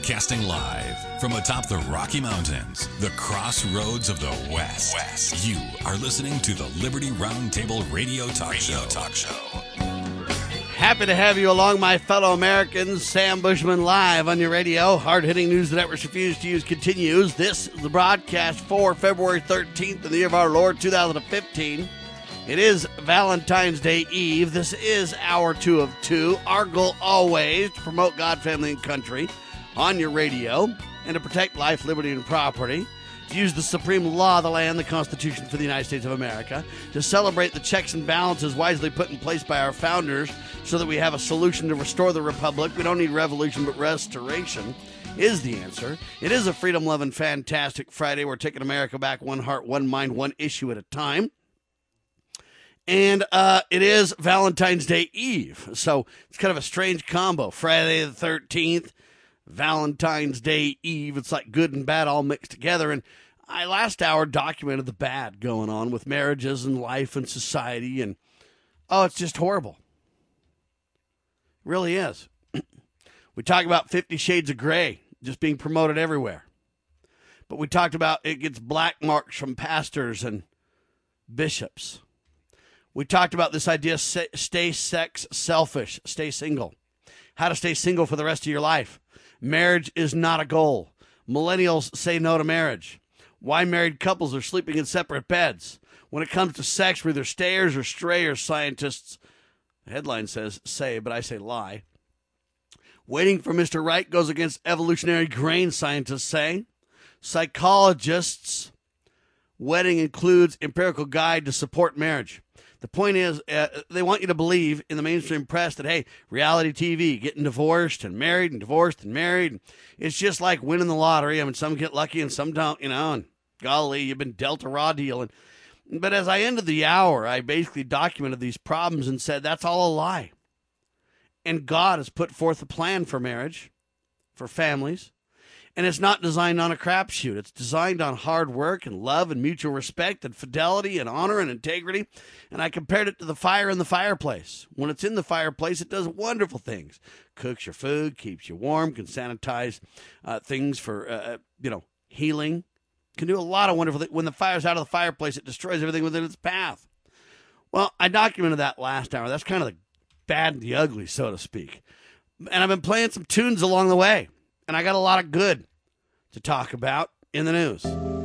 Broadcasting live from atop the Rocky Mountains, the crossroads of the West. You are listening to the Liberty Roundtable Radio Talk Show. Happy to have you along, my fellow Americans. Sam Bushman live on your radio. Hard-hitting news the networks refuse to use continues. This is the broadcast for February 13th in the year of our Lord, 2015. It is Valentine's Day Eve. This is Hour 2 of 2. Our goal always to promote God, family, and country on your radio and to protect life, liberty, and property. To use the supreme law of the land, the Constitution for the United States of America. To celebrate the checks and balances wisely put in place by our founders so that we have a solution to restore the republic. We don't need revolution, but restoration is the answer. It is a freedom-loving, fantastic Friday. We're taking America back one heart, one mind, one issue at a time. And it is Valentine's Day Eve. So it's kind of a strange combo. Friday the 13th, Valentine's Day Eve. It's like good and bad all mixed together. And I last hour documented the bad going on with marriages and life and society. And, oh, it's just horrible. It really is. We talk about 50 Shades of Grey just being promoted everywhere. But we talked about it gets black marks from pastors and bishops. We talked about this idea, stay sex selfish, stay single. How to stay single for the rest of your life. Marriage is not a goal. Millennials say no to marriage. Why married couples are sleeping in separate beds. When it comes to sex, we're either stayers or strayers, scientists. The headline says say, but I say lie. Waiting for Mr. Right goes against evolutionary grain, scientists say. Psychologists. Wedding includes empirical guide to support marriage. The point is, they want you to believe in the mainstream press that, hey, reality TV, getting divorced and married and divorced and married, it's just like winning the lottery. I mean, some get lucky and some don't, and golly, you've been dealt a raw deal. But as I ended the hour, I basically documented these problems and said that's all a lie. And God has put forth a plan for marriage, for families. And it's not designed on a crapshoot. It's designed on hard work and love and mutual respect and fidelity and honor and integrity. And I compared it to the fire in the fireplace. When it's in the fireplace, it does wonderful things. Cooks your food, keeps you warm, can sanitize things for, healing. Can do a lot of wonderful things. When the fire's out of the fireplace, it destroys everything within its path. Well, I documented that last hour. That's kind of the bad and the ugly, so to speak. And I've been playing some tunes along the way. And I got a lot of good to talk about in the news.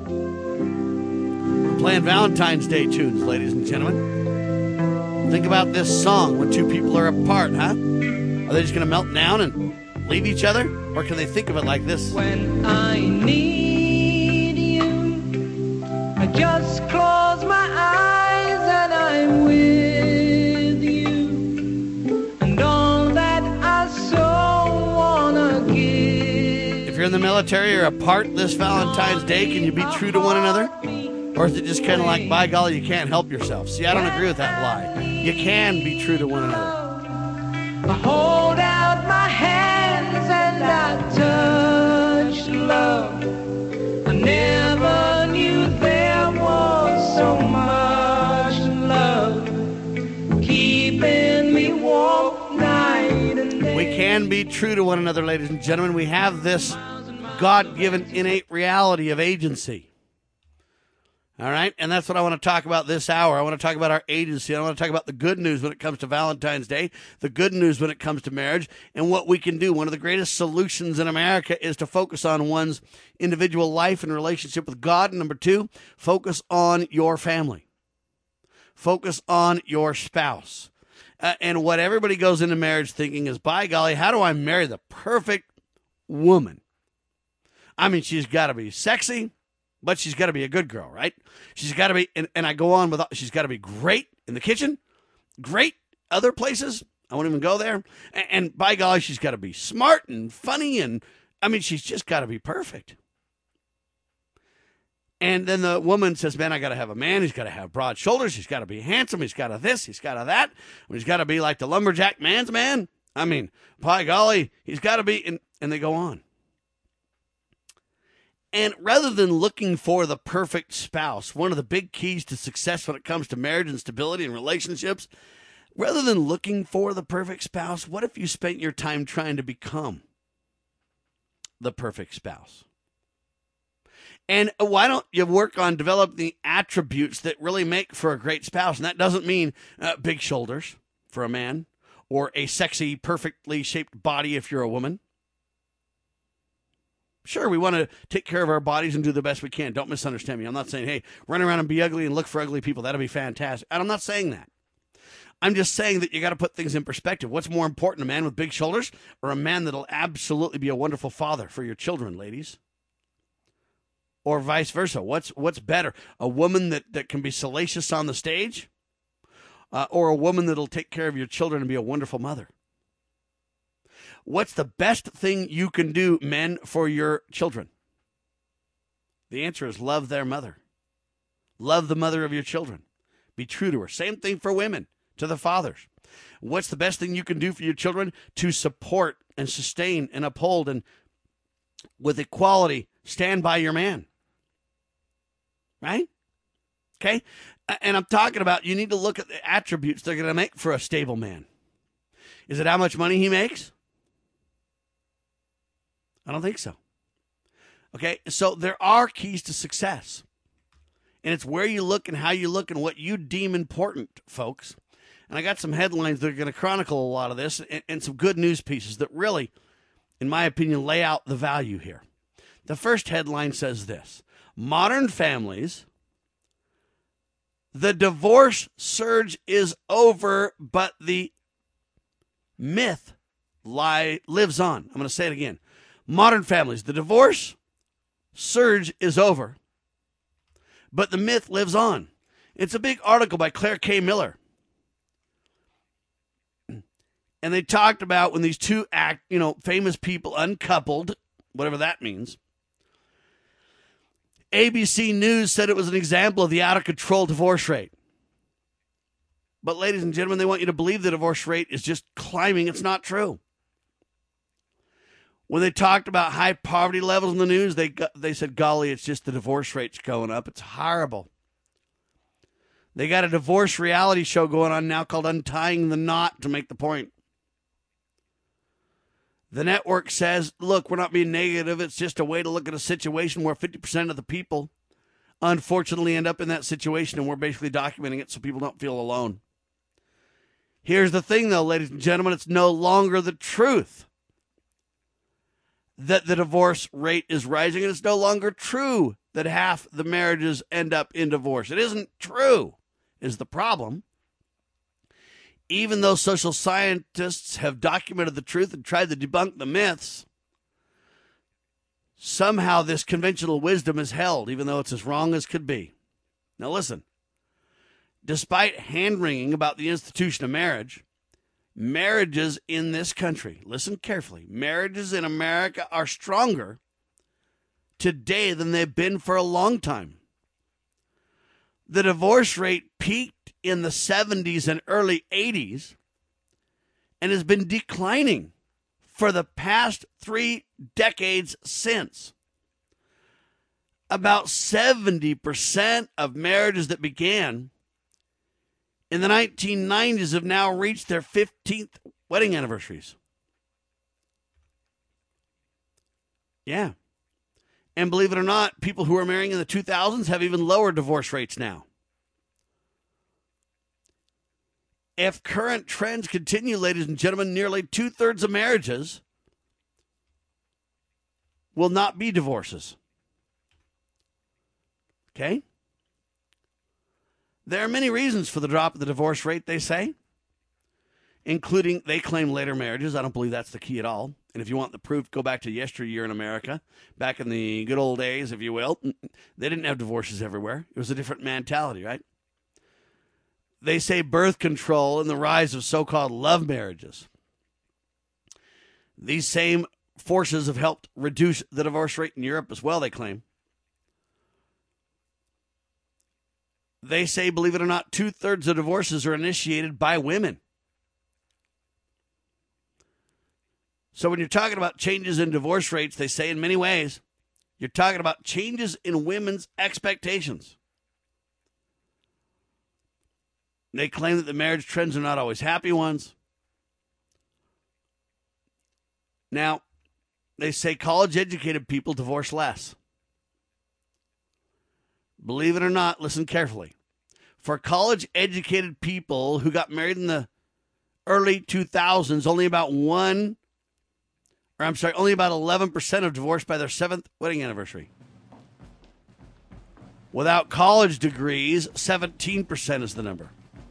We're playing Valentine's Day tunes, ladies and gentlemen. Think about this song when two people are apart, huh? Are they just going to melt down and leave each other? Or can they think of it like this? When I need you, I just close my eyes and I'm with you. And all that I so wanna give. If you're in the military or apart this Valentine's Day, can you be true to one another? Or is it just kind of like, by golly, you can't help yourself? See, I don't agree with that lie. You can be true to one another. I hold out my hands and I touch love. I never knew there was so much love keeping me warm night and day. We can be true to one another, ladies and gentlemen. We have this God-given innate reality of agency. All right? And that's what I want to talk about this hour. I want to talk about our agency. I want to talk about the good news when it comes to Valentine's Day, the good news when it comes to marriage, and what we can do. One of the greatest solutions in America is to focus on one's individual life and relationship with God. And number two, focus on your family. Focus on your spouse. And what everybody goes into marriage thinking is, by golly, how do I marry the perfect woman? I mean, she's got to be sexy, but she's got to be a good girl, right? She's got to be, and I go on with, she's got to be great in the kitchen, great other places. I won't even go there. And by golly, she's got to be smart and funny. And I mean, she's just got to be perfect. And then the woman says, man, I got to have a man. He's got to have broad shoulders. He's got to be handsome. He's got to this. He's got to that. He's got to be like the lumberjack man's man. I mean, by golly, he's got to be, and they go on. And rather than looking for the perfect spouse, one of the big keys to success when it comes to marriage and stability and relationships, rather than looking for the perfect spouse, what if you spent your time trying to become the perfect spouse. And why don't you work on developing the attributes that really make for a great spouse? And that doesn't mean big shoulders for a man or a sexy, perfectly shaped body if you're a woman. Sure, we want to take care of our bodies and do the best we can. Don't misunderstand me. I'm not saying, hey, run around and be ugly and look for ugly people. That'll be fantastic. And I'm not saying that. I'm just saying that you got to put things in perspective. What's more important, a man with big shoulders or a man that'll absolutely be a wonderful father for your children, ladies? Or vice versa. What's better? A woman that can be salacious on the stage or a woman that'll take care of your children and be a wonderful mother? What's the best thing you can do, men, for your children? The answer is love their mother. Love the mother of your children. Be true to her. Same thing for women, to the fathers. What's the best thing you can do for your children? To support and sustain and uphold and with equality stand by your man. Right? Okay? And I'm talking about you need to look at the attributes they're going to make for a stable man. Is it how much money he makes? I don't think so. Okay? So there are keys to success. And it's where you look and how you look and what you deem important, folks. And I got some headlines that are going to chronicle a lot of this and some good news pieces that really, in my opinion, lay out the value here. The first headline says this: Modern families, the divorce surge is over, but the myth lives on. I'm going to say it again. Modern families, the divorce surge is over, but the myth lives on. It's a big article by Claire K. Miller. And they talked about when these two famous people uncoupled, whatever that means. ABC News said it was an example of the out-of-control divorce rate. But ladies and gentlemen, they want you to believe the divorce rate is just climbing. It's not true. When they talked about high poverty levels in the news, they said, golly, it's just the divorce rate's going up. It's horrible. They got a divorce reality show going on now called Untying the Knot to make the point. The network says, look, we're not being negative. It's just a way to look at a situation where 50% of the people unfortunately end up in that situation, and we're basically documenting it so people don't feel alone. Here's the thing, though, ladies and gentlemen. It's no longer the truth that the divorce rate is rising, and it's no longer true that half the marriages end up in divorce. It isn't true, is the problem. Even though social scientists have documented the truth and tried to debunk the myths, somehow this conventional wisdom is held, even though it's as wrong as could be. Now listen, despite hand-wringing about the institution of marriage, marriages in this country, listen carefully, marriages in America are stronger today than they've been for a long time. The divorce rate peaked in the 70s and early 80s and has been declining for the past 3 decades since. About 70% of marriages that began in the 1990s have now reached their 15th wedding anniversaries. Yeah. And believe it or not, people who are marrying in the 2000s have even lower divorce rates now. If current trends continue, ladies and gentlemen, nearly 2/3 of marriages will not be divorces. Okay? There are many reasons for the drop of the divorce rate, they say, including they claim later marriages. I don't believe that's the key at all. And if you want the proof, go back to yesteryear in America, back in the good old days, if you will. They didn't have divorces everywhere. It was a different mentality, right? They say birth control and the rise of so-called love marriages. These same forces have helped reduce the divorce rate in Europe as well, they claim. They say, believe it or not, 2/3 of divorces are initiated by women. So when you're talking about changes in divorce rates, they say in many ways, you're talking about changes in women's expectations. They claim that the marriage trends are not always happy ones. Now, they say college-educated people divorce less. Believe it or not, listen carefully. For college-educated people who got married in the early 2000s, only about 11% of divorced by their 7th wedding anniversary. Without college degrees, 17% is the number.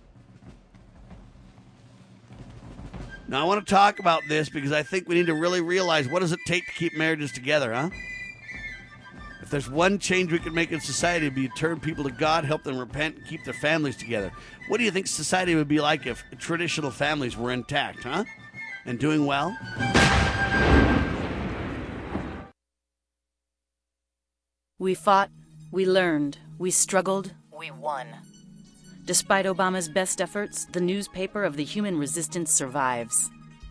Now, I want to talk about this because I think we need to really realize, what does it take to keep marriages together, huh? If there's one change we could make in society, it would be to turn people to God, help them repent, and keep their families together. What do you think society would be like if traditional families were intact, huh? And doing well? We fought, we learned, we struggled, we won. Despite Obama's best efforts, the newspaper of the human resistance survives.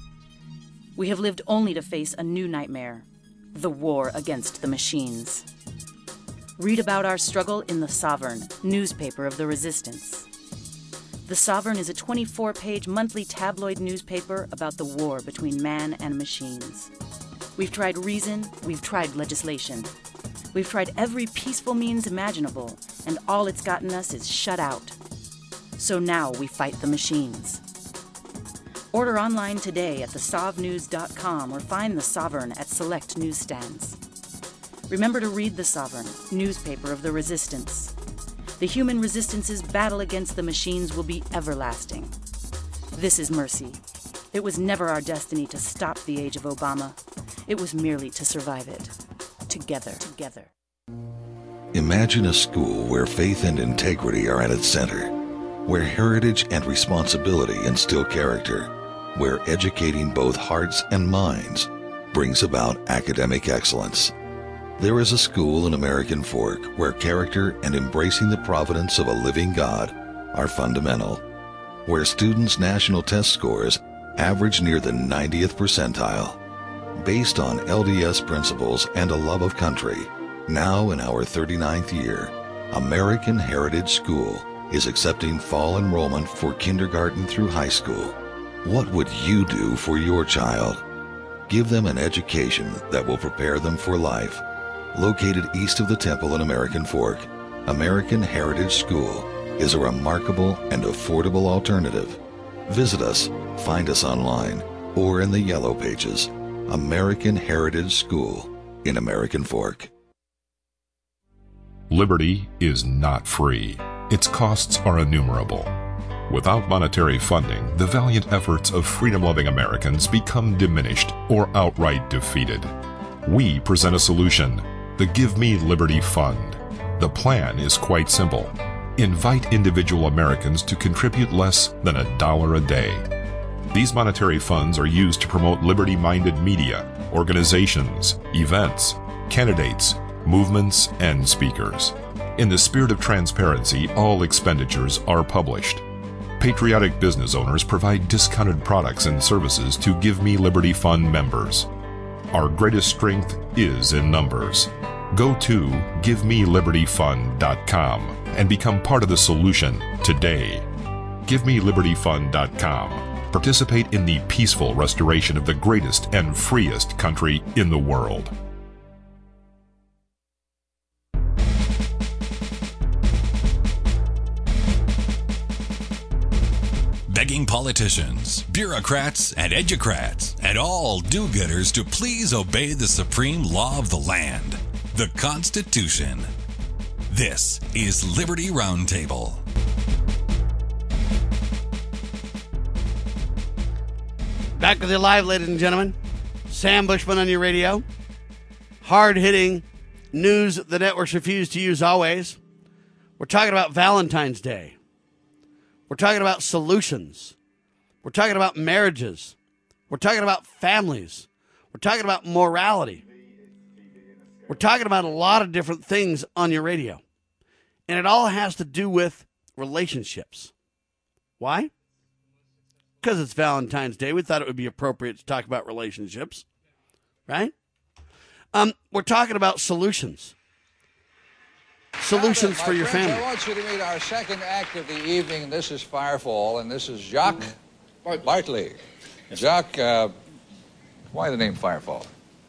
We have lived only to face a new nightmare, the war against the machines. Read about our struggle in The Sovereign, newspaper of the resistance. The Sovereign is a 24-page monthly tabloid newspaper about the war between man and machines. We've tried reason, we've tried legislation. We've tried every peaceful means imaginable, and all it's gotten us is shut out. So now we fight the machines. Order online today at thesovnews.com or find The Sovereign at select newsstands. Remember to read The Sovereign, newspaper of the resistance. The human resistance's battle against the machines will be everlasting. This is mercy. It was never our destiny to stop the age of Obama. It was merely to survive it. Together. Imagine a school where faith and integrity are at its center, where heritage and responsibility instill character, where educating both hearts and minds brings about academic excellence. There is a school in American Fork where character and embracing the providence of a living God are fundamental, where students' national test scores average near the 90th percentile. Based on LDS principles and a love of country, now in our 39th year, American Heritage School is accepting fall enrollment for kindergarten through high school. What would you do for your child? Give them an education that will prepare them for life. Located east of the Temple in American Fork, American Heritage School is a remarkable and affordable alternative. Visit us, find us online, or in the Yellow Pages. American Heritage School in American Fork. Liberty is not free. Its costs are innumerable. Without monetary funding, the valiant efforts of freedom-loving Americans become diminished or outright defeated. We present a solution, the Give Me Liberty Fund. The plan is quite simple. Invite individual Americans to contribute less than $1 a day. These monetary funds are used to promote liberty-minded media, organizations, events, candidates, movements, and speakers. In the spirit of transparency, all expenditures are published. Patriotic business owners provide discounted products and services to Give Me Liberty Fund members. Our greatest strength is in numbers. Go to GiveMeLibertyFund.com and become part of the solution today. GiveMeLibertyFund.com. Participate in the peaceful restoration of the greatest and freest country in the world. Begging politicians, bureaucrats, and educrats, and all do-gooders to please obey the supreme law of the land, the Constitution. This is Liberty Roundtable. Back with you live, ladies and gentlemen. Sam Bushman on your radio. Hard-hitting news the networks refuse to use always. We're talking about Valentine's Day. We're talking about solutions. We're talking about marriages. We're talking about families. We're talking about morality. We're talking about a lot of different things on your radio. And it all has to do with relationships. Why? Because it's Valentine's Day. We thought it would be appropriate to talk about relationships. Right? We're talking about solutions. Solutions for your family. I want you to meet our second act of the evening. This is Firefall, and this is Jacques Bartley. Jacques, why the name Firefall?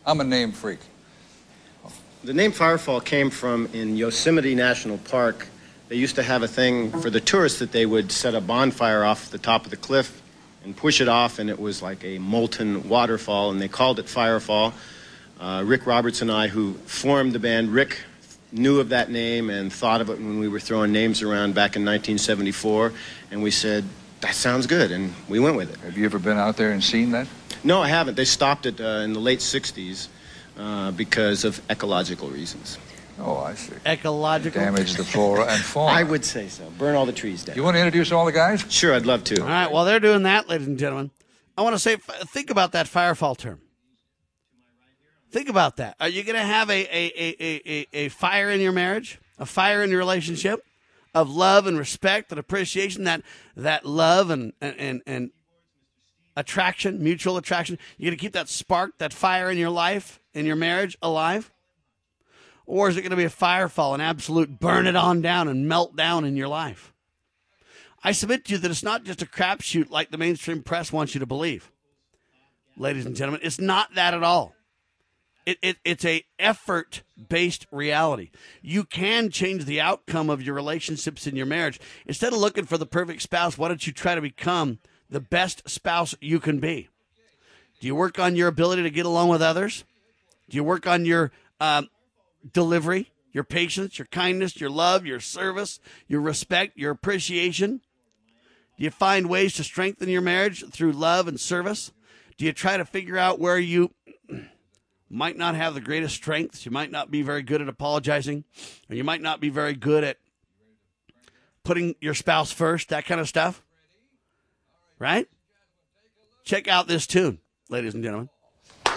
I'm a name freak. The name Firefall came from in Yosemite National Park. They used to have a thing for the tourists that they would set a bonfire off the top of the cliff and push it off, and it was like a molten waterfall, and they called it Firefall. Rick Roberts and I, who formed the band, Rick knew of that name and thought of it when we were throwing names around back in 1974, and we said, that sounds good, and we went with it. Have you ever been out there and seen that? No, I haven't. They stopped it in the late 60s because of ecological reasons. Oh, I see. Ecological? Damage the flora and fauna. I would say so. Burn all the trees down. You want to introduce all the guys? Sure, I'd love to. All right, while they're doing that, ladies and gentlemen, I want to say, think about that Firefall term. Think about that. Are you going to have a fire in your marriage? A fire in your relationship? Of love and respect and appreciation, that love and attraction, mutual attraction. You're going to keep that spark, that fire in your life, in your marriage, alive? Or is it going to be a firefall, an absolute burn it on down and melt down in your life? I submit to you that it's not just a crapshoot like the mainstream press wants you to believe. Ladies and gentlemen, it's not that at all. It's a effort-based reality. You can change the outcome of your relationships in your marriage. Instead of looking for the perfect spouse, why don't you try to become the best spouse you can be? Do you work on your ability to get along with others? Do you work on your delivery, your patience, your kindness, your love, your service, your respect, your appreciation? Do you find ways to strengthen your marriage through love and service? Do you try to figure out where you might not have the greatest strengths? You might not be very good at apologizing, or you might not be very good at putting your spouse first, that kind of stuff. Right? Check out this tune, ladies and gentlemen. Here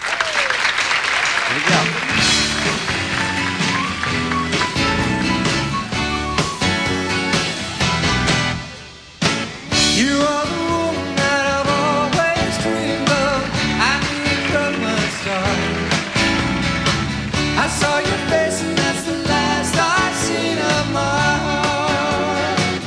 we go. You are the woman that I've always dreamed of. I knew you from the start. I saw your face and that's the last I've seen of my heart.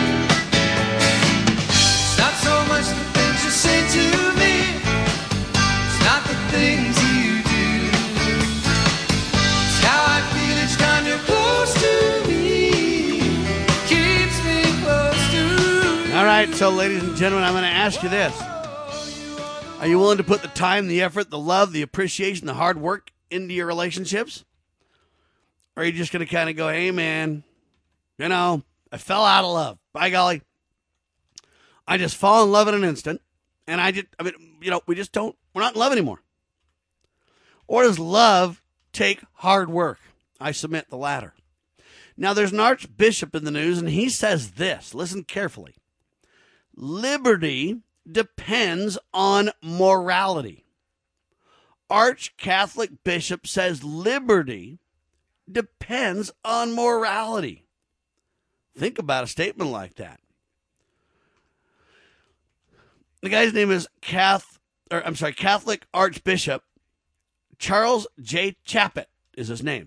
It's not so much the things you say to me, it's not the things you do. It's how I feel each time you're close to me, keeps me close to you. All right, so ladies and gentlemen, I'm going to ask you this. Are you willing to put the time, the effort, the love, the appreciation, the hard work into your relationships? Or are you just going to kind of go, hey, man, you know, I fell out of love. By golly, I just fall in love in an instant. And we're not in love anymore. Or does love take hard work? I submit the latter. Now, there's an archbishop in the news, and he says this. Listen carefully. Liberty depends on morality. Arch-Catholic bishop says liberty depends on morality. Think about a statement like that. The guy's name is Catholic Archbishop Charles J. Chaput is his name.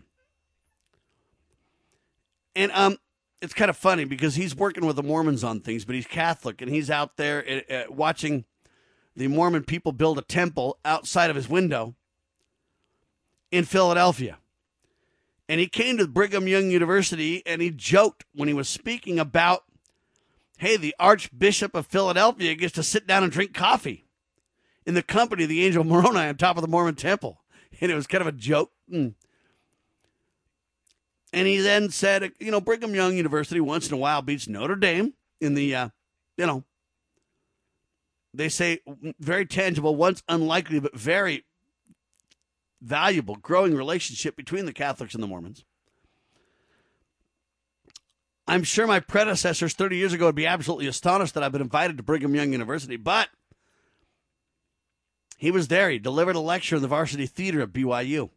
And it's kind of funny because he's working with the Mormons on things, but he's Catholic, and he's out there watching the Mormon people build a temple outside of his window in Philadelphia. And he came to Brigham Young University, and he joked when he was speaking about, hey, the Archbishop of Philadelphia gets to sit down and drink coffee in the company of the Angel Moroni on top of the Mormon temple. And it was kind of a joke. And he then said, Brigham Young University once in a while beats Notre Dame in the, they say very tangible, once unlikely, but very valuable, growing relationship between the Catholics and the Mormons. I'm sure my predecessors 30 years ago would be absolutely astonished that I've been invited to Brigham Young University, but he was there. He delivered a lecture in the Varsity Theater at BYU.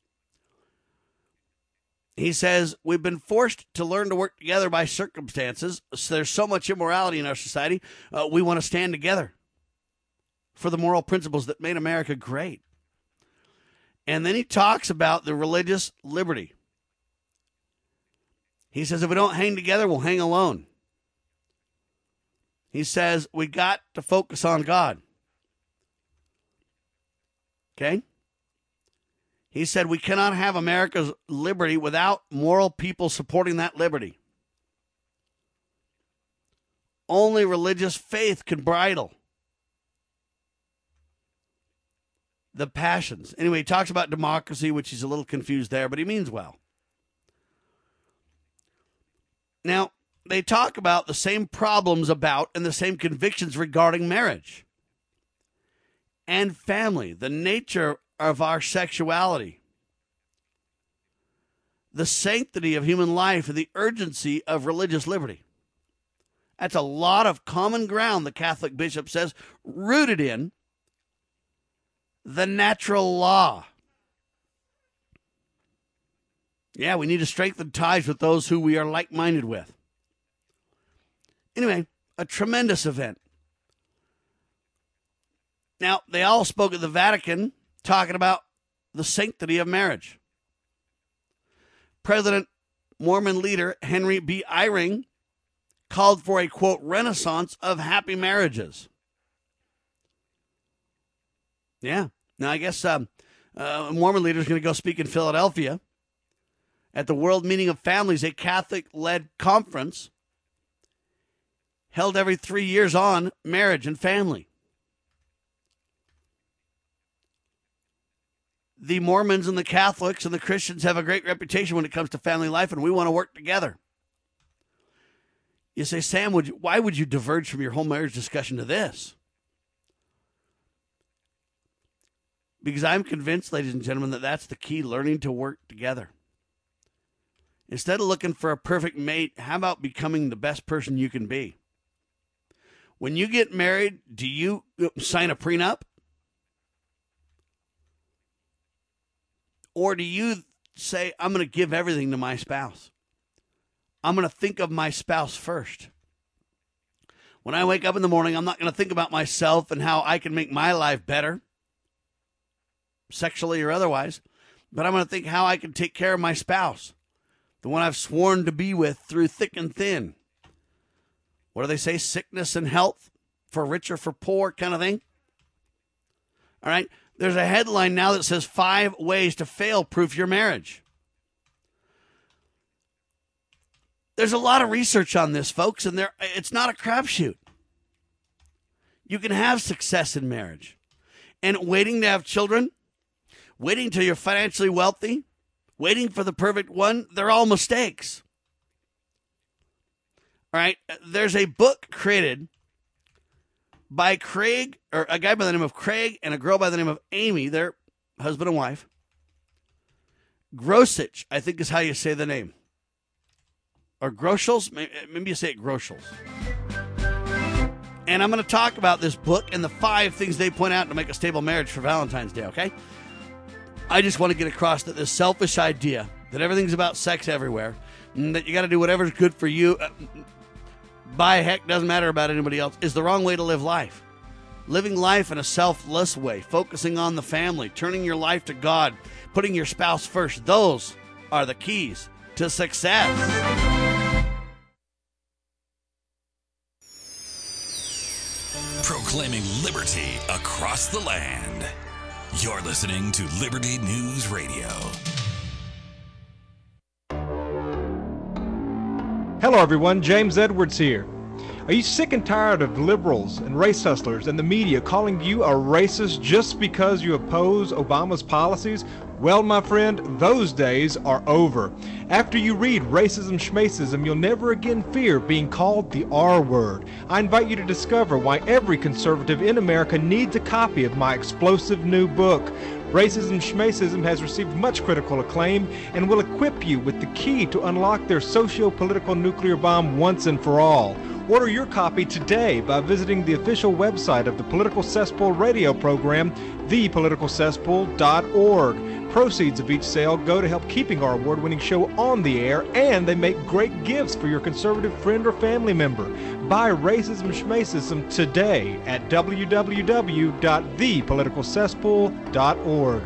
He says, we've been forced to learn to work together by circumstances. So there's so much immorality in our society. We want to stand together for the moral principles that made America great. And then he talks about the religious liberty. He says, if we don't hang together, we'll hang alone. He says, we got to focus on God. Okay? He said, we cannot have America's liberty without moral people supporting that liberty. Only religious faith can bridle the passions. Anyway, he talks about democracy, which he's a little confused there, but he means well. Now, they talk about the same problems about and the same convictions regarding marriage and family, the nature of our sexuality, the sanctity of human life, and the urgency of religious liberty. That's a lot of common ground, the Catholic bishop says, rooted in the natural law. Yeah, we need to strengthen ties with those who we are like-minded with. Anyway, a tremendous event. Now, they all spoke at the Vatican talking about the sanctity of marriage. President Mormon leader Henry B. Eyring called for a, quote, renaissance of happy marriages. Yeah. Now, I guess a Mormon leader is going to go speak in Philadelphia at the World Meeting of Families, a Catholic-led conference held every 3 years on marriage and family. The Mormons and the Catholics and the Christians have a great reputation when it comes to family life, and we want to work together. You say, Sam, why would you diverge from your whole marriage discussion to this? Because I'm convinced, ladies and gentlemen, that that's the key, learning to work together. Instead of looking for a perfect mate, how about becoming the best person you can be? When you get married, do you sign a prenup? Or do you say, I'm going to give everything to my spouse? I'm going to think of my spouse first. When I wake up in the morning, I'm not going to think about myself and how I can make my life better, sexually or otherwise, but I'm going to think how I can take care of my spouse, the one I've sworn to be with through thick and thin. What do they say? Sickness and health, for rich or for poor, kind of thing. All right. There's a headline now that says 5 ways to fail-proof your marriage. There's a lot of research on this, folks, and it's not a crapshoot. You can have success in marriage. And waiting to have children, waiting till you're financially wealthy, waiting for the perfect one, they're all mistakes. All right, there's a book created by Craig, or a guy by the name of Craig and a girl by the name of Amy, they're husband and wife. Grosich, I think is how you say the name. Or Groschels, maybe you say it Groschels. And I'm going to talk about this book and the 5 things they point out to make a stable marriage for Valentine's Day, okay? I just want to get across that this selfish idea that everything's about sex everywhere, and that you got to do whatever's good for you, by heck, doesn't matter about anybody else, is the wrong way to live life. Living life in a selfless way, focusing on the family, turning your life to God, putting your spouse first, those are the keys to success. Proclaiming liberty across the land. You're listening to Liberty News Radio. Hello everyone, James Edwards here. Are you sick and tired of liberals and race hustlers and the media calling you a racist just because you oppose Obama's policies? Well, my friend, those days are over. After you read Racism Schmacism, you'll never again fear being called the R word. I invite you to discover why every conservative in America needs a copy of my explosive new book. Racism Schmacism has received much critical acclaim and will equip you with the key to unlock their socio-political nuclear bomb once and for all. Order your copy today by visiting the official website of the Political Cesspool radio program, thepoliticalcesspool.org. Proceeds of each sale go to help keeping our award-winning show on the air, and they make great gifts for your conservative friend or family member. Buy Racism Schmacism today at www.thepoliticalcesspool.org.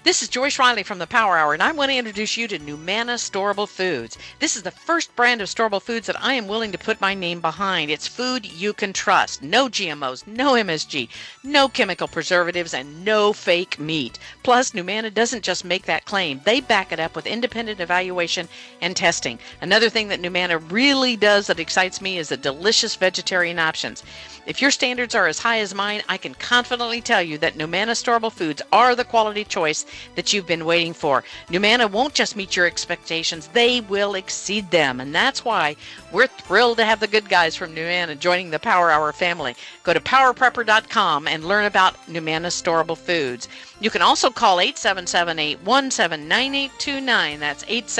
This is Joyce Riley from the Power Hour, and I want to introduce you to Numana Storable Foods. This is the first brand of storable foods that I am willing to put my name behind. It's food you can trust. No GMOs, no MSG, no chemical preservatives, and no fake meat. Plus, Numana doesn't just make that claim. They back it up with independent evaluation and testing. Another thing that Numana really does that excites me is the delicious vegetarian options. If your standards are as high as mine, I can confidently tell you that Numana Storable Foods are the quality choice that you've been waiting for. Numana won't just meet your expectations, they will exceed them. And that's why we're thrilled to have the good guys from Numana joining the Power Hour family. Go to powerprepper.com and learn about Numana Storable Foods. You can also call 877-817-9829. That's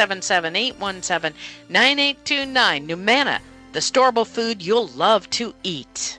877-817-9829. Numana, the storable food you'll love to eat.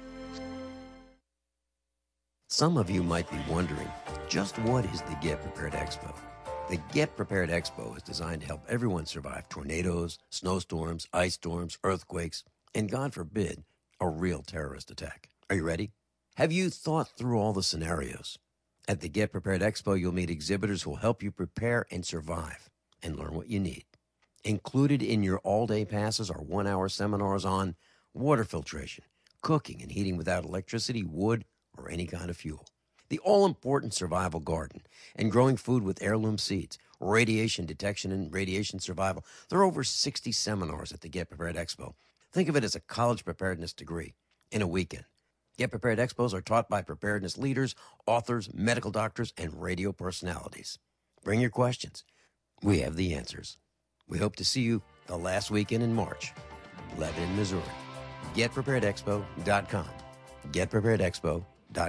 Some of you might be wondering, just what is the Get Prepared Expo? The Get Prepared Expo is designed to help everyone survive tornadoes, snowstorms, ice storms, earthquakes, and God forbid, a real terrorist attack. Are you ready? Have you thought through all the scenarios? At the Get Prepared Expo, you'll meet exhibitors who will help you prepare and survive and learn what you need. Included in your all-day passes are 1-hour seminars on water filtration, cooking and heating without electricity, wood, or any kind of fuel, the all-important survival garden, and growing food with heirloom seeds, radiation detection and radiation survival. There are over 60 seminars at the Get Prepared Expo. Think of it as a college preparedness degree in a weekend. Get Prepared Expos are taught by preparedness leaders, authors, medical doctors, and radio personalities. Bring your questions. We have the answers. We hope to see you the last weekend in March. Lebanon, Missouri. GetPreparedExpo.com. GetPreparedExpo.com.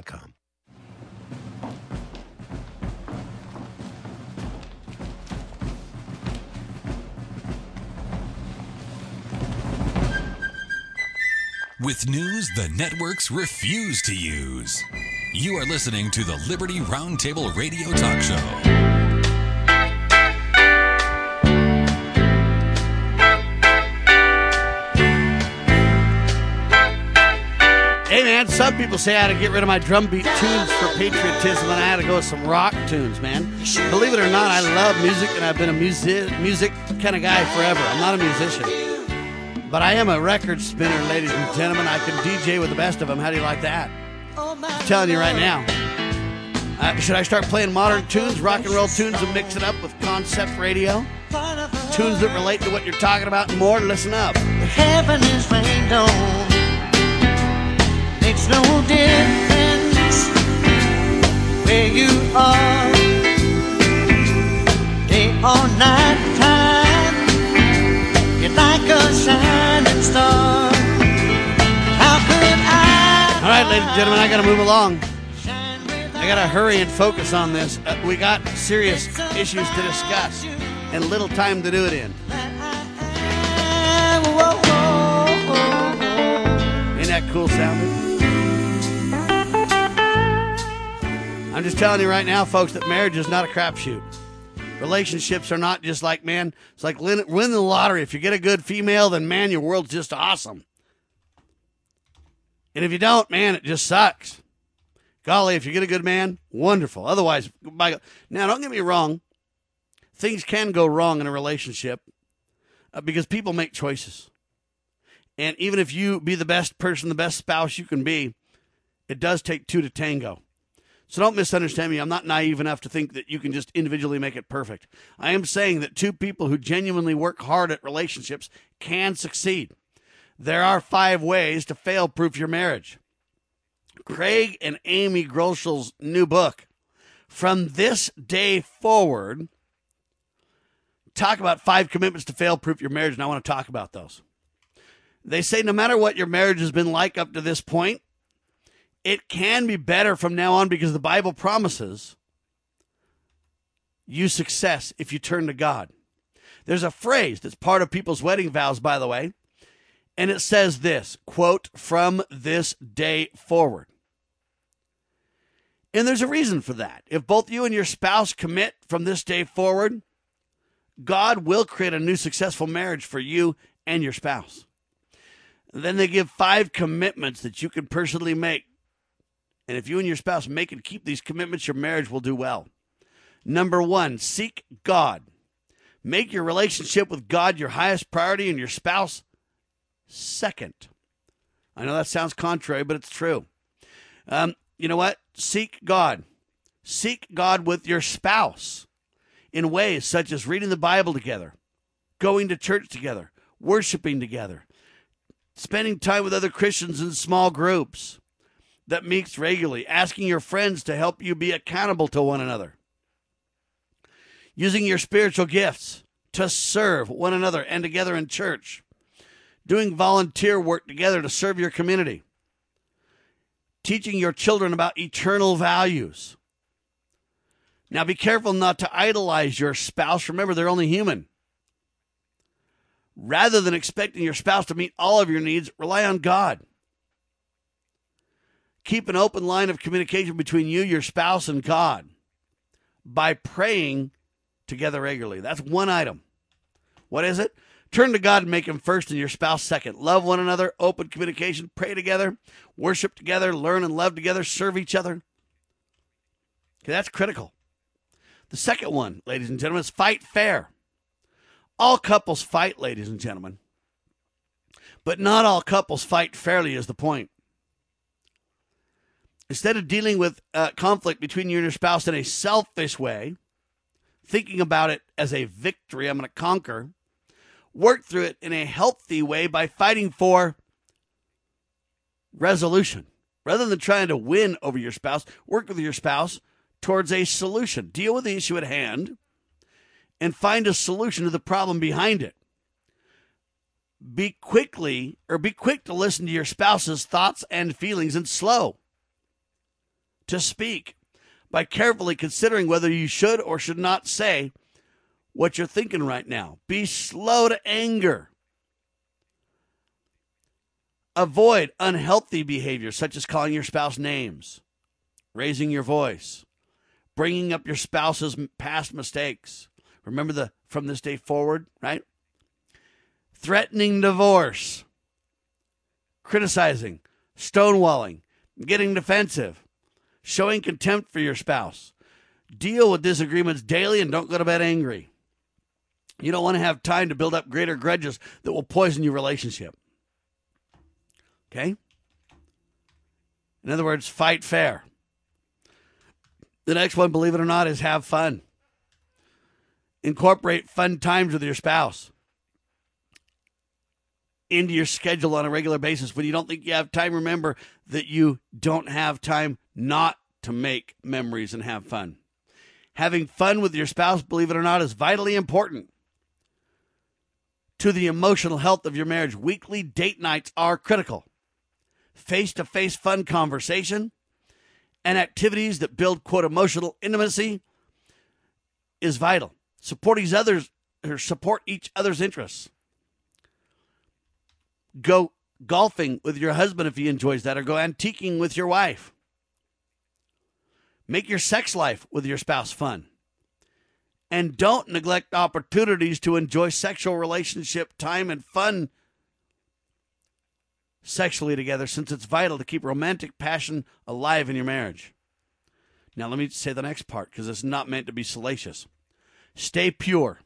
With news the networks refuse to use. You are listening to the Liberty Roundtable Radio Talk Show. Hey man, some people say I had to get rid of my drum beat tunes for patriotism, and I had to go with some rock tunes, man. Believe it or not, I love music, and I've been a music kind of guy forever. I'm not a musician, but I am a record spinner, ladies and gentlemen. I can DJ with the best of them. How do you like that? I'm telling you right now. Should I start playing modern tunes, rock and roll tunes, and mix it up with concept radio? Tunes that relate to what you're talking about and more? Listen up. Heaven is rained on. Makes no difference where you are, day or night time. You're like a shining star. How could I? All right, ladies and gentlemen, I got to move along. I got to hurry and focus on this. We got serious issues to discuss and little time to do it in. Ain't that cool sounding? I'm just telling you right now, folks, that marriage is not a crapshoot. Relationships are not just like, man, it's like winning the lottery. If you get a good female, then, man, your world's just awesome. And if you don't, man, it just sucks. Golly, if you get a good man, wonderful. Otherwise, by God. Now, don't get me wrong. Things can go wrong in a relationship because people make choices. And even if you be the best person, the best spouse you can be, it does take two to tango. So don't misunderstand me. I'm not naive enough to think that you can just individually make it perfect. I am saying that two people who genuinely work hard at relationships can succeed. There are 5 ways to fail-proof your marriage. Craig and Amy Groeschel's new book, From This Day Forward, talk about 5 commitments to fail-proof your marriage, and I want to talk about those. They say no matter what your marriage has been like up to this point, it can be better from now on because the Bible promises you success if you turn to God. There's a phrase that's part of people's wedding vows, by the way, and it says this, quote, from this day forward. And there's a reason for that. If both you and your spouse commit from this day forward, God will create a new successful marriage for you and your spouse. Then they give 5 commitments that you can personally make. And if you and your spouse make and keep these commitments, your marriage will do well. Number 1, seek God. Make your relationship with God your highest priority and your spouse second. I know that sounds contrary, but it's true. You know what? Seek God. Seek God with your spouse in ways such as reading the Bible together, going to church together, worshiping together, spending time with other Christians in small groups that meets regularly, asking your friends to help you be accountable to one another, using your spiritual gifts to serve one another and together in church, doing volunteer work together to serve your community, teaching your children about eternal values. Now, be careful not to idolize your spouse. Remember, they're only human. Rather than expecting your spouse to meet all of your needs, rely on God. Keep an open line of communication between you, your spouse, and God by praying together regularly. That's one item. What is it? Turn to God and make him first and your spouse second. Love one another, open communication, pray together, worship together, learn and love together, serve each other. Okay, that's critical. The second one, ladies and gentlemen, is fight fair. All couples fight, ladies and gentlemen. But not all couples fight fairly is the point. Instead of dealing with conflict between you and your spouse in a selfish way, thinking about it as a victory, I'm going to conquer, work through it in a healthy way by fighting for resolution. Rather than trying to win over your spouse, work with your spouse towards a solution. Deal with the issue at hand and find a solution to the problem behind it. Be quick to listen to your spouse's thoughts and feelings and slow to speak by carefully considering whether you should or should not say what you're thinking right now. Be slow to anger. Avoid unhealthy behavior such as calling your spouse names, raising your voice, bringing up your spouse's past mistakes. Remember the from this day forward, right? Threatening divorce, criticizing, stonewalling, getting defensive, showing contempt for your spouse. Deal with disagreements daily and don't go to bed angry. You don't want to have time to build up greater grudges that will poison your relationship. Okay? In other words, fight fair. The next one, believe it or not, is have fun. Incorporate fun times with your spouse into your schedule on a regular basis. When you don't think you have time, remember that you don't have time not to make memories and have fun. Having fun with your spouse, believe it or not, is vitally important to the emotional health of your marriage. Weekly date nights are critical. Face-to-face fun conversation and activities that build, quote, emotional intimacy is vital. Support each other's interests. Go golfing with your husband if he enjoys that, or go antiquing with your wife. Make your sex life with your spouse fun. And don't neglect opportunities to enjoy sexual relationship time and fun sexually together, since it's vital to keep romantic passion alive in your marriage. Now, let me say the next part, because it's not meant to be salacious. Stay pure.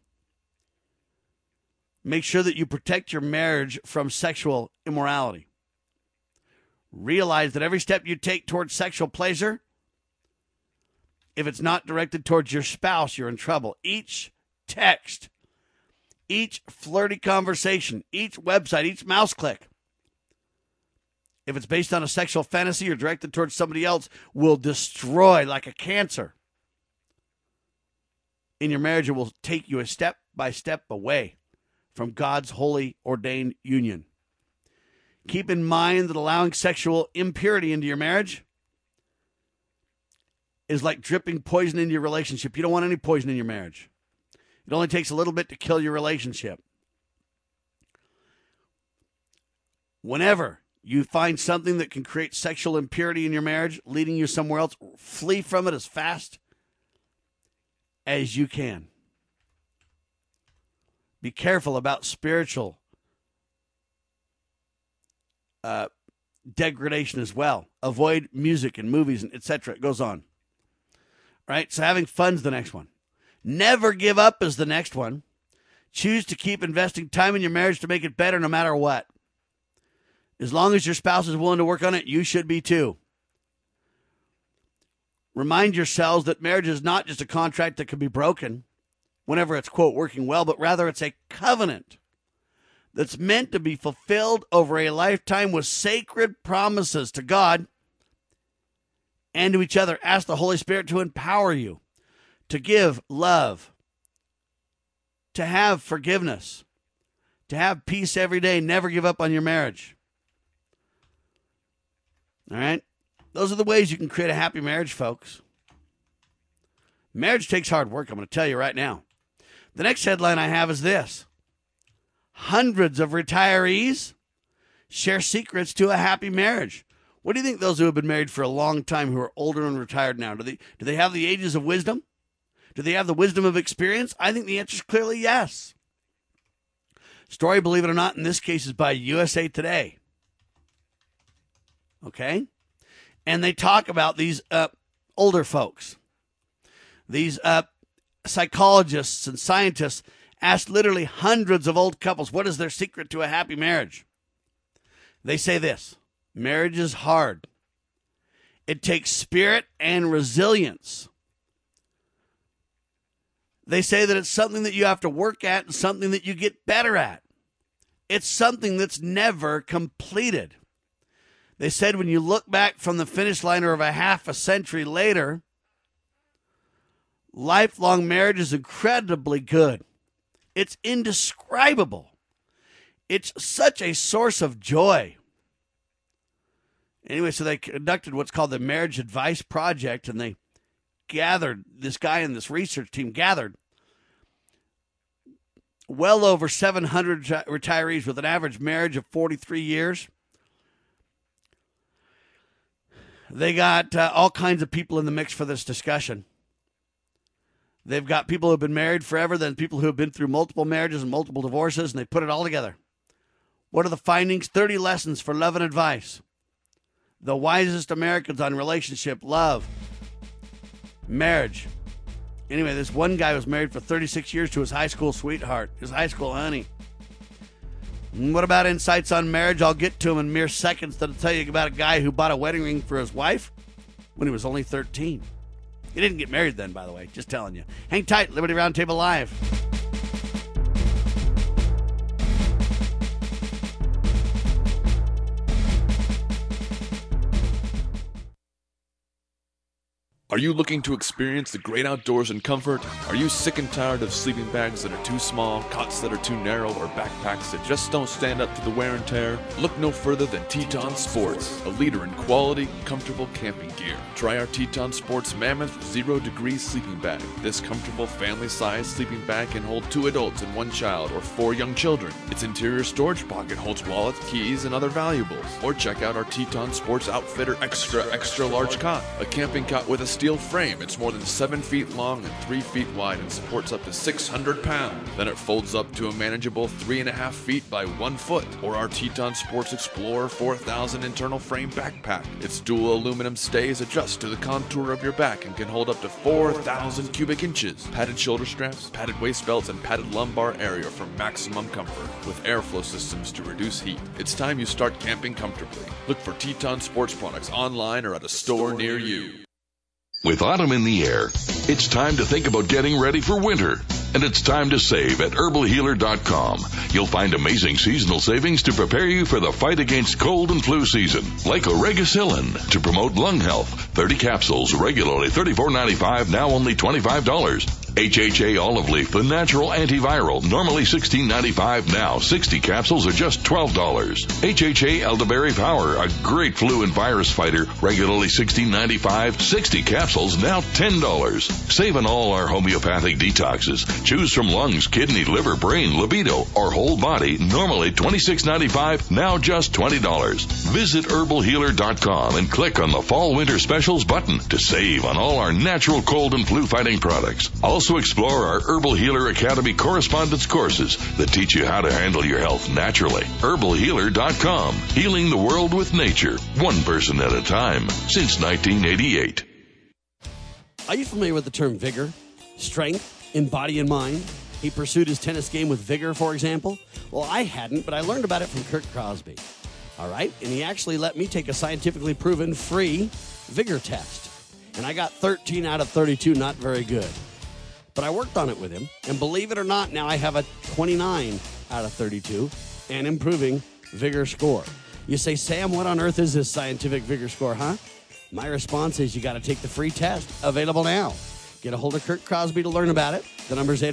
Make sure that you protect your marriage from sexual immorality. Realize that every step you take towards sexual pleasure, if it's not directed towards your spouse, you're in trouble. Each text, each flirty conversation, each website, each mouse click, if it's based on a sexual fantasy or directed towards somebody else, will destroy like a cancer in your marriage. It will take you a step by step away from God's holy ordained union. Keep in mind that allowing sexual impurity into your marriage is like dripping poison into your relationship. You don't want any poison in your marriage. It only takes a little bit to kill your relationship. Whenever you find something that can create sexual impurity in your marriage, leading you somewhere else, flee from it as fast as you can. Be careful about spiritual degradation as well. Avoid music and movies, and etc. It goes on. All right, so having fun's the next one. Never give up is the next one. Choose to keep investing time in your marriage to make it better no matter what. As long as your spouse is willing to work on it, you should be too. Remind yourselves that marriage is not just a contract that can be broken whenever it's, quote, working well, but rather it's a covenant that's meant to be fulfilled over a lifetime with sacred promises to God and to each other. Ask the Holy Spirit to empower you, to give love, to have forgiveness, to have peace every day. Never give up on your marriage. All right? Those are the ways you can create a happy marriage, folks. Marriage takes hard work, I'm going to tell you right now. The next headline I have is this. Hundreds of retirees share secrets to a happy marriage. What do you think those who have been married for a long time, who are older and retired now, do they have the ages of wisdom? Do they have the wisdom of experience? I think the answer is clearly yes. Story, believe it or not, in this case is by USA Today. Okay? And they talk about these older folks. These psychologists and scientists asked literally hundreds of old couples, what is their secret to a happy marriage? They say this: marriage is hard. It takes spirit and resilience. They say that it's something that you have to work at and something that you get better at. It's something that's never completed. They said when you look back from the finish line of a half a century later, lifelong marriage is incredibly good. It's indescribable. It's such a source of joy. Anyway, so they conducted what's called the Marriage Advice Project, and they gathered, this guy and this research team gathered well over 700 retirees with an average marriage of 43 years. They got all kinds of people in the mix for this discussion. They've got people who have been married forever, then people who have been through multiple marriages and multiple divorces, and they put it all together. What are the findings? 30 lessons for love and advice. The wisest Americans on relationship, love, marriage. Anyway, this one guy was married for 36 years to his high school sweetheart, his high school honey. And what about insights on marriage? I'll get to them in mere seconds. That'll tell you about a guy who bought a wedding ring for his wife when he was only 13. He didn't get married then, by the way. Just telling you. Hang tight. Liberty Roundtable Live. Are you looking to experience the great outdoors in comfort? Are you sick and tired of sleeping bags that are too small, cots that are too narrow, or backpacks that just don't stand up to the wear and tear? Look no further than Teton Sports, a leader in quality, comfortable camping gear. Try our Teton Sports Mammoth 0 Degree sleeping bag. This comfortable family-sized sleeping bag can hold 2 adults and 1 child or 4 young children. Its interior storage pocket holds wallets, keys, and other valuables. Or check out our Teton Sports Outfitter Extra Large Cot, a camping cot with a steel frame. It's more than 7 feet long and 3 feet wide and supports up to 600 pounds. Then it folds up to a manageable 3.5 feet by 1 foot. Or our Teton Sports Explorer 4000 internal frame backpack. Its dual aluminum stays adjust to the contour of your back and can hold up to 4,000 cubic inches. Padded shoulder straps, padded waist belts, and padded lumbar area for maximum comfort, with airflow systems to reduce heat. It's time you start camping comfortably. Look for Teton Sports products online or at a store near you. With autumn in the air, it's time to think about getting ready for winter. And it's time to save at herbalhealer.com. You'll find amazing seasonal savings to prepare you for the fight against cold and flu season. Like Oregacillin to promote lung health. 30 capsules, regularly $34.95, now only $25. HHA Olive Leaf, the natural antiviral, normally $16.95, now 60 capsules are just $12. HHA Elderberry Power, a great flu and virus fighter, regularly $16.95, 60 capsules, now $10. Save on all our homeopathic detoxes. Choose from lungs, kidney, liver, brain, libido, or whole body, normally $26.95, now just $20. Visit herbalhealer.com and click on the Fall Winter Specials button to save on all our natural cold and flu fighting products. Also explore our Herbal Healer Academy correspondence courses that teach you how to handle your health naturally. herbalhealer.com, healing the world with nature, one person at a time, since 1988. Are you familiar with the term vigor, strength, in body and mind. He pursued his tennis game with vigor, for example. Well, I hadn't, but I learned about it from Kurt Crosby. All right? And he actually let me take a scientifically proven free vigor test. And I got 13 out of 32, not very good. But I worked on it with him. And believe it or not, now I have a 29 out of 32 and improving vigor score. You say, Sam, what on earth is this scientific vigor score, huh? My response is you got to take the free test. Available now. Get a hold of Kurt Crosby to learn about it. The number's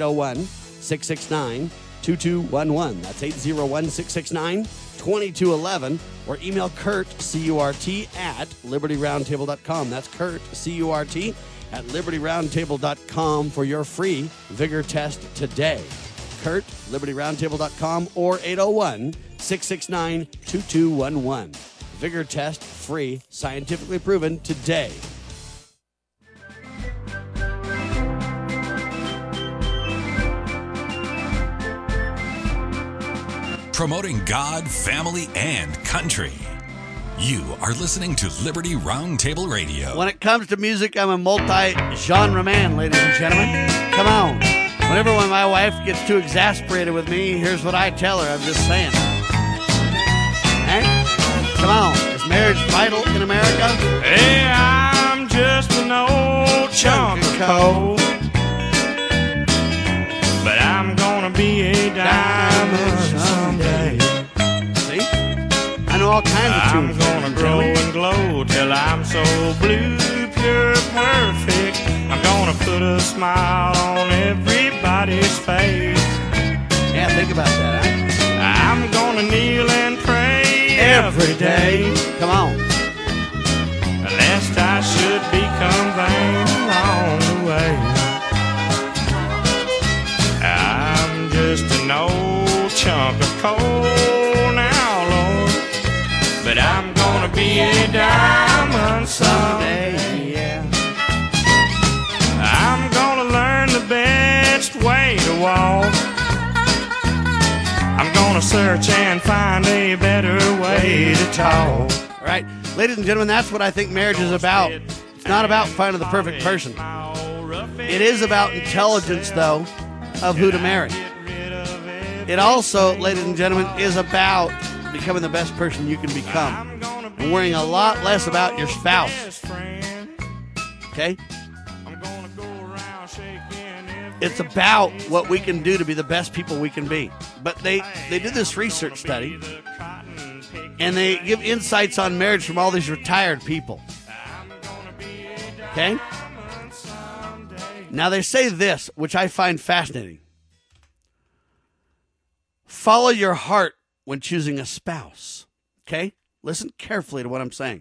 801-669-2211. That's 801-669-2211. Or email Kurt, C-U-R-T, at LibertyRoundtable.com. That's Kurt, C-U-R-T, at LibertyRoundtable.com for your free vigor test today. Kurt, LibertyRoundtable.com, or 801-669-2211. Vigor test, free, scientifically proven today. Promoting God, family, and country. You are listening to Liberty Roundtable Radio. When it comes to music, I'm a multi-genre man, ladies and gentlemen. Come on. Whenever my wife gets too exasperated with me, here's what I tell her. I'm just saying. Hey? Come on. Is marriage vital in America? Hey, I'm just an old chunk of coal, but I'm gonna be a diamond someday. See? I know all kinds of tunes. I'm gonna grow and glow till I'm so blue, pure, perfect. I'm gonna put a smile on everybody's face. Yeah, think about that, huh? I'm gonna kneel and pray every day. Come on. Lest I should become vain along the way. I'm just an old chunk of coal now, Lord, but I'm gonna be a diamond someday. Yeah. I'm gonna learn the best way to walk. I'm gonna search and find a better way to talk. All right, ladies and gentlemen, that's what I think marriage is about. It's not about finding the perfect person. It is about intelligence, though, of who to marry. It also, ladies and gentlemen, is about becoming the best person you can become and worrying a lot less about your spouse. Okay? It's about what we can do to be the best people we can be. But they did this research study, and they give insights on marriage from all these retired people. Okay? Now they say this, which I find fascinating. Follow your heart when choosing a spouse. Okay? Listen carefully to what I'm saying.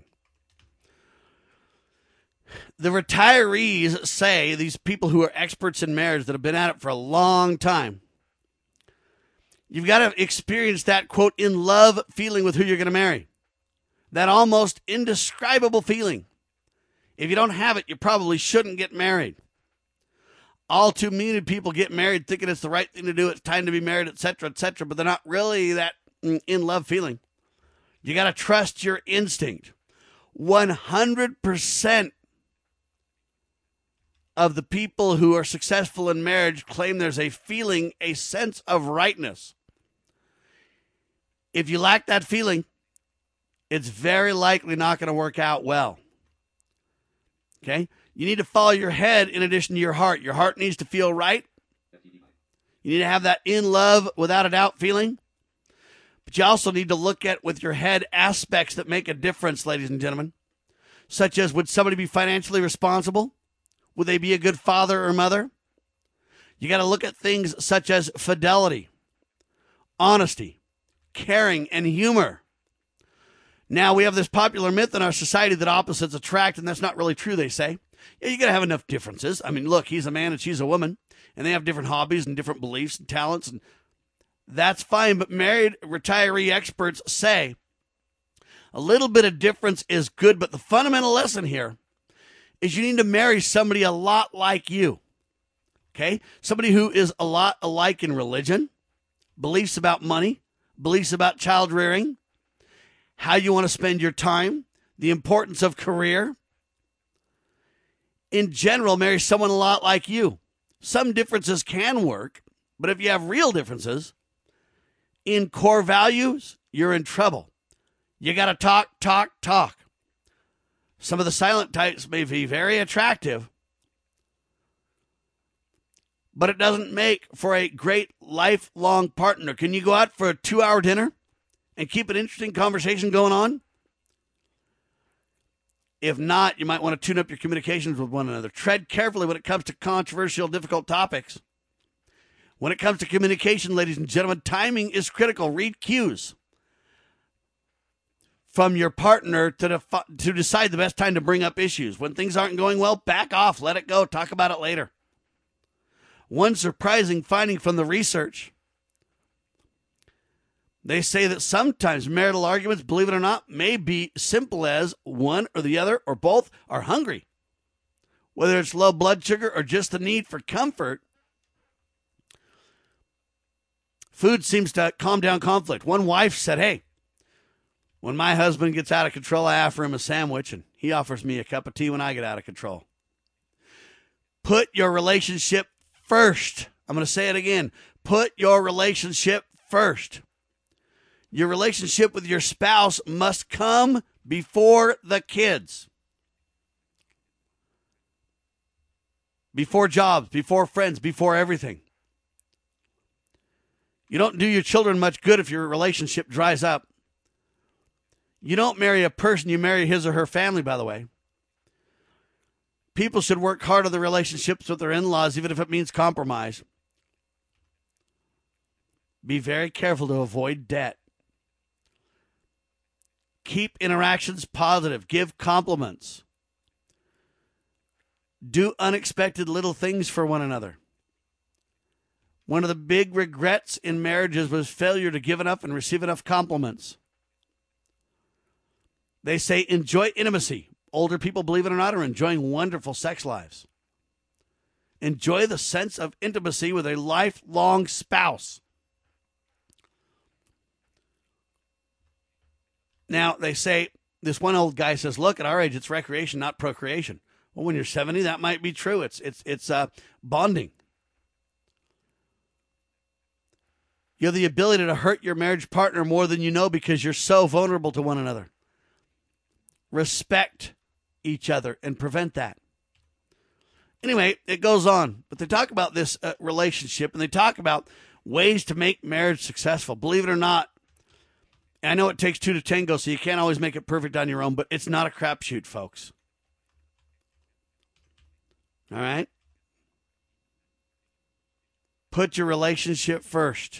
The retirees say, these people who are experts in marriage that have been at it for a long time, you've got to experience that, quote, in love feeling with who you're going to marry. That almost indescribable feeling. If you don't have it, you probably shouldn't get married. All too many people get married thinking it's the right thing to do. It's time to be married, etc., but they're not really that in love feeling. You got to trust your instinct. 100% of the people who are successful in marriage claim there's a feeling, a sense of rightness. If you lack that feeling, it's very likely not going to work out well. Okay? You need to follow your head in addition to your heart. Your heart needs to feel right. You need to have that in love, without a doubt feeling. But you also need to look at with your head aspects that make a difference, ladies and gentlemen. Such as, would somebody be financially responsible? Would they be a good father or mother? You got to look at things such as fidelity, honesty, caring, and humor. Now, we have this popular myth in our society that opposites attract, and that's not really true, they say. Yeah, you got to have enough differences. I mean, look, he's a man and she's a woman, and they have different hobbies and different beliefs and talents, and that's fine. But married retiree experts say a little bit of difference is good, but the fundamental lesson here is you need to marry somebody a lot like you, okay? Somebody who is a lot alike in religion, beliefs about money, beliefs about child rearing, how you want to spend your time, the importance of career. In general, marry someone a lot like you. Some differences can work, but if you have real differences in core values, you're in trouble. You got to talk. Some of the silent types may be very attractive, but it doesn't make for a great lifelong partner. Can you go out for a 2-hour dinner and keep an interesting conversation going on? If not, you might want to tune up your communications with one another. Tread carefully when it comes to controversial, difficult topics. When it comes to communication, ladies and gentlemen, timing is critical. Read cues from your partner to decide the best time to bring up issues. When things aren't going well, back off. Let it go. Talk about it later. One surprising finding from the research, they say that sometimes marital arguments, believe it or not, may be simple as one or the other or both are hungry. Whether it's low blood sugar or just the need for comfort, food seems to calm down conflict. One wife said, hey, when my husband gets out of control, I offer him a sandwich, and he offers me a cup of tea when I get out of control. Put your relationship first. I'm going to say it again. Put your relationship first. Your relationship with your spouse must come before the kids. Before jobs, before friends, before everything. You don't do your children much good if your relationship dries up. You don't marry a person, you marry his or her family, by the way. People should work hard on the relationships with their in-laws, even if it means compromise. Be very careful to avoid debt. Keep interactions positive. Give compliments. Do unexpected little things for one another. One of the big regrets in marriages was failure to give enough and receive enough compliments. They say enjoy intimacy. Older people, believe it or not, are enjoying wonderful sex lives. Enjoy the sense of intimacy with a lifelong spouse. Now, they say, this one old guy says, look, at our age, it's recreation, not procreation. Well, when you're 70, that might be true. It's bonding. You have the ability to hurt your marriage partner more than you know because you're so vulnerable to one another. Respect each other and prevent that. Anyway, it goes on. But they talk about this relationship, and they talk about ways to make marriage successful. Believe it or not, I know it takes two to tango, so you can't always make it perfect on your own, but it's not a crapshoot, folks. All right? Put your relationship first.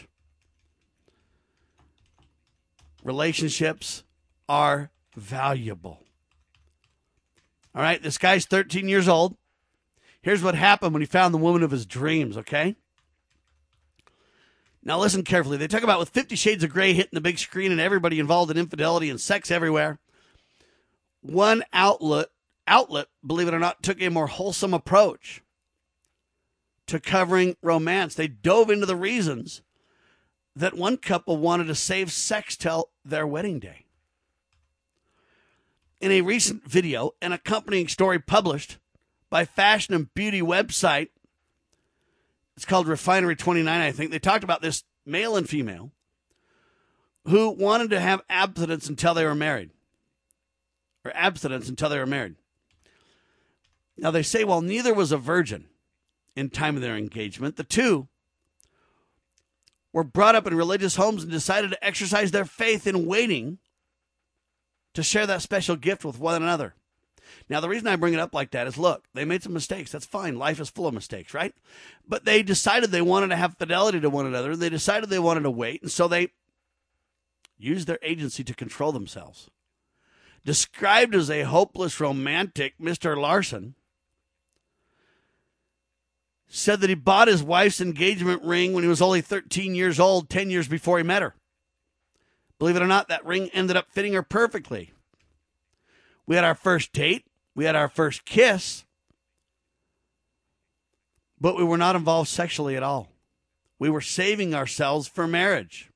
Relationships are valuable. All right, this guy's 13 years old. Here's what happened when he found the woman of his dreams, okay? Now listen carefully. They talk about with 50 Shades of Grey hitting the big screen and everybody involved in infidelity and sex everywhere. One outlet, believe it or not, took a more wholesome approach to covering romance. They dove into the reasons that one couple wanted to save sex till their wedding day. In a recent video, an accompanying story published by fashion and beauty website, it's called Refinery 29, I think. They talked about this male and female who wanted to have abstinence until they were married. Or abstinence until they were married. Now they say, well, neither was a virgin in time of their engagement. The two were brought up in religious homes and decided to exercise their faith in waiting to share that special gift with one another. Now, the reason I bring it up like that is, look, they made some mistakes. That's fine. Life is full of mistakes, right? But they decided they wanted to have fidelity to one another. They decided they wanted to wait, and so they used their agency to control themselves. Described as a hopeless romantic, Mr. Larson said that he bought his wife's engagement ring when he was only 13 years old, 10 years before he met her. Believe it or not, that ring ended up fitting her perfectly. We had our first date. We had our first kiss. But we were not involved sexually at all. We were saving ourselves for marriage.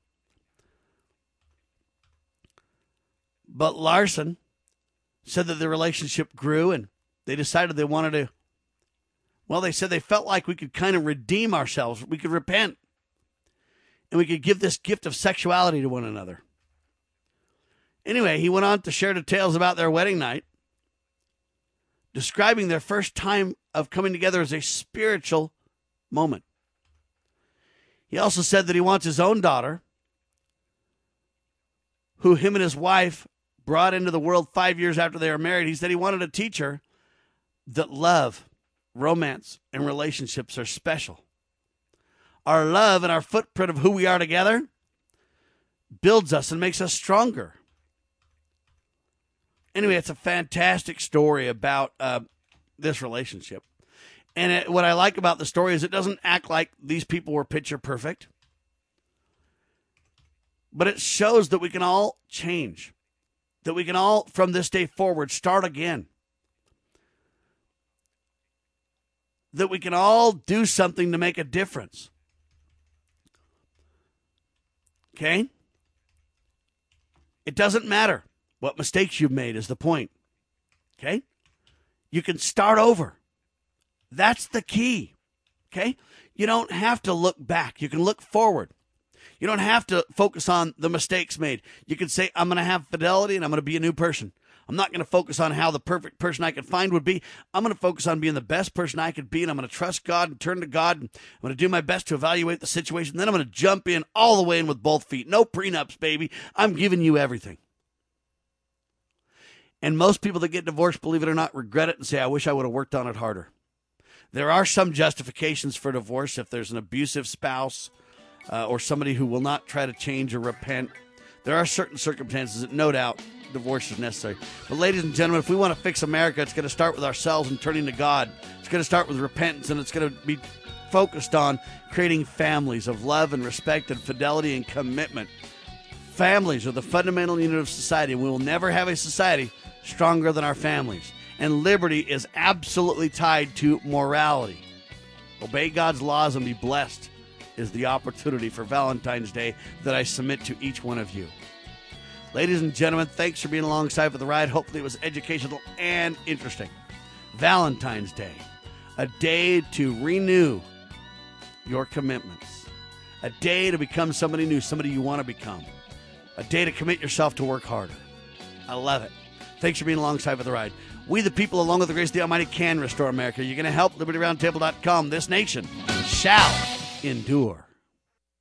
But Larson said that the relationship grew and they decided they wanted Well, they said they felt like we could kind of redeem ourselves. We could repent. And we could give this gift of sexuality to one another. Anyway, he went on to share details about their wedding night, describing their first time of coming together as a spiritual moment. He also said that he wants his own daughter, who him and his wife brought into the world 5 years after they were married. He said he wanted to teach her that love, romance, and relationships are special. Our love and our footprint of who we are together builds us and makes us stronger. Anyway, it's a fantastic story about this relationship. And what I like about the story is it doesn't act like these people were picture perfect. But it shows that we can all change. That we can all, from this day forward, start again. That we can all do something to make a difference. Okay? It doesn't matter what mistakes you've made is the point. Okay? You can start over. That's the key. Okay? You don't have to look back. You can look forward. You don't have to focus on the mistakes made. You can say, I'm going to have fidelity and I'm going to be a new person. I'm not going to focus on how the perfect person I could find would be. I'm going to focus on being the best person I could be, and I'm going to trust God and turn to God. And I'm going to do my best to evaluate the situation. Then I'm going to jump in all the way in with both feet. No prenups, baby. I'm giving you everything. And most people that get divorced, believe it or not, regret it and say, I wish I would have worked on it harder. There are some justifications for divorce if there's an abusive spouse or somebody who will not try to change or repent. There are certain circumstances that, no doubt, divorce is necessary. But ladies and gentlemen, if we want to fix America, it's going to start with ourselves and turning to God. It's going to start with repentance, and it's going to be focused on creating families of love and respect and fidelity and commitment. Families are the fundamental unit of society, and we will never have a society stronger than our families. And liberty is absolutely tied to morality. Obey God's laws and be blessed is the opportunity for Valentine's Day that I submit to each one of you. Ladies and gentlemen, thanks for being alongside for the ride. Hopefully it was educational and interesting. Valentine's Day, a day to renew your commitments, a day to become somebody new, somebody you want to become, a day to commit yourself to work harder. I love it. Thanks for being alongside for the ride. We, the people, along with the grace of the Almighty, can restore America. You're going to help LibertyRoundtable.com. This nation shall endure.